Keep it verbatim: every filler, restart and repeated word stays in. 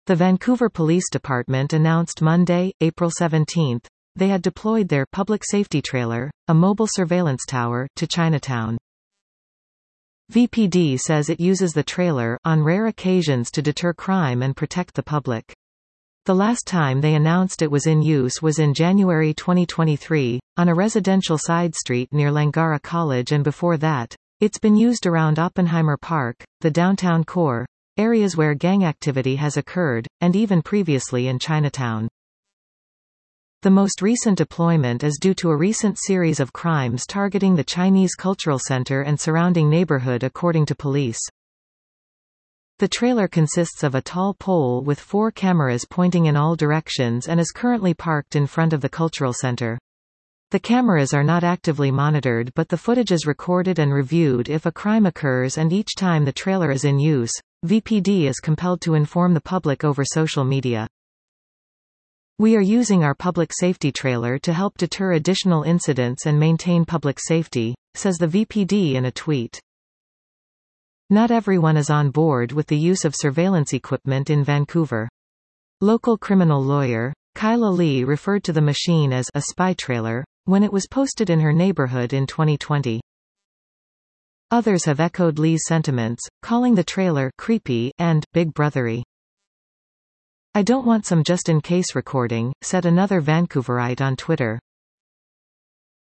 The Vancouver Police Department announced Monday, April seventeenth, they had deployed their public safety trailer, a mobile surveillance tower, to Chinatown. V P D says it uses the trailer on rare occasions to deter crime and protect the public. The last time they announced it was in use was in January twenty twenty-three, on a residential side street near Langara College, and before that, it's been used around Oppenheimer Park, the downtown core, areas where gang activity has occurred, and even previously in Chinatown. The most recent deployment is due to a recent series of crimes targeting the Chinese Cultural Center and surrounding neighborhood, according to police. The trailer consists of a tall pole with four cameras pointing in all directions and is currently parked in front of the cultural center. The cameras are not actively monitored, but the footage is recorded and reviewed if a crime occurs, and each time the trailer is in use, V P D is compelled to inform the public over social media. "We are using our public safety trailer to help deter additional incidents and maintain public safety," says the V P D in a tweet. Not everyone is on board with the use of surveillance equipment in Vancouver. Local criminal lawyer, Kyla Lee referred to the machine as a spy trailer when it was posted in her neighborhood in twenty twenty. Others have echoed Lee's sentiments, calling the trailer creepy and big brothery. "I don't want some just-in-case recording," said another Vancouverite on Twitter.